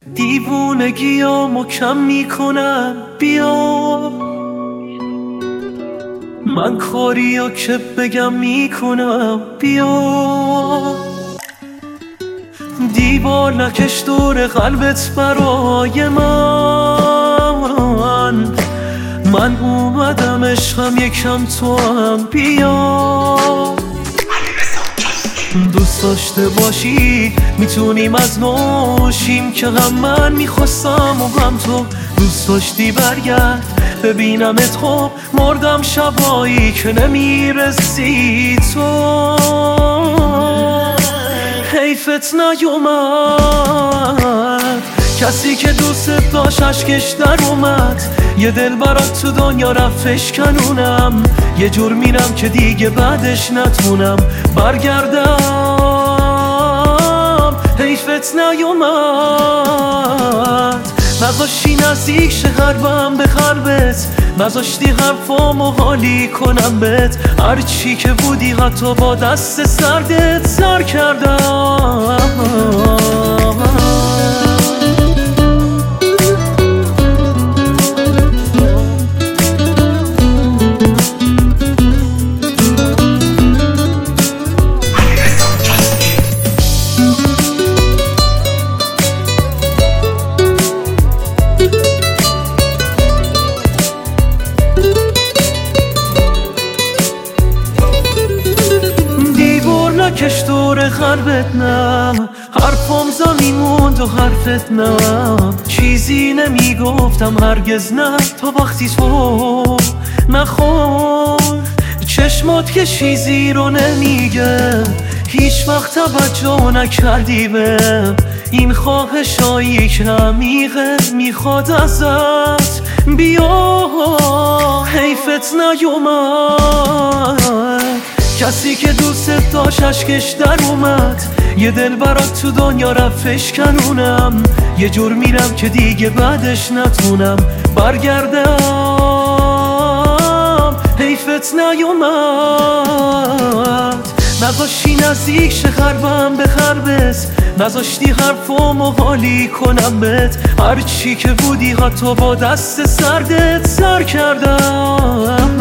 دیوونگیامو کم میکنم، بیا من کاریو که بگم میکنم، بیا دیوار نکش دور قلبت برای من اومدم عشقم یکم تو هم بیا. دوست داشته باشی میتونیم از نوشیم که هم من میخواستم و هم تو دوست داشتی برگرد ببینمت، خب مردم شبایی که نمیرسی تو، حیفت نیومد کسی که دوست داشت اشکش در اومد، یه دل برات تو دنیا رفت اشکنونم، یه جور میرم که دیگه بعدش نتونم برگردم، حیفت نیومد نذاشتی نزدیک شه قلبم به قلبت، نذاشتی حرفامو حالی کنم بهت، هرچی که بودی حتی با دست سردت سر کردم. کش دور قلبت نه، حرفم زمین موند و حرفت نه، چیزی نمیگفتم هرگز نه تا وقتی تو نخور چشمات که چیزی رو نمیگه، هیچ وقت توجه نکردی به این خواهشایی که عمیقه میخواد ازت، بیا حیفت نیومد کسی که دوست داشت اشکش در اومد، یه دل برات تو دنیا رفت اشکنونم، یه جور میرم که دیگه بعدش نتونم برگردم، حیفت نیومد نذاشتی نزدیک شه قلبم به قلبت، نذاشتی حرفامو حالی کنم بهت، هرچی که بودی حتی با دست سردت سر کردم.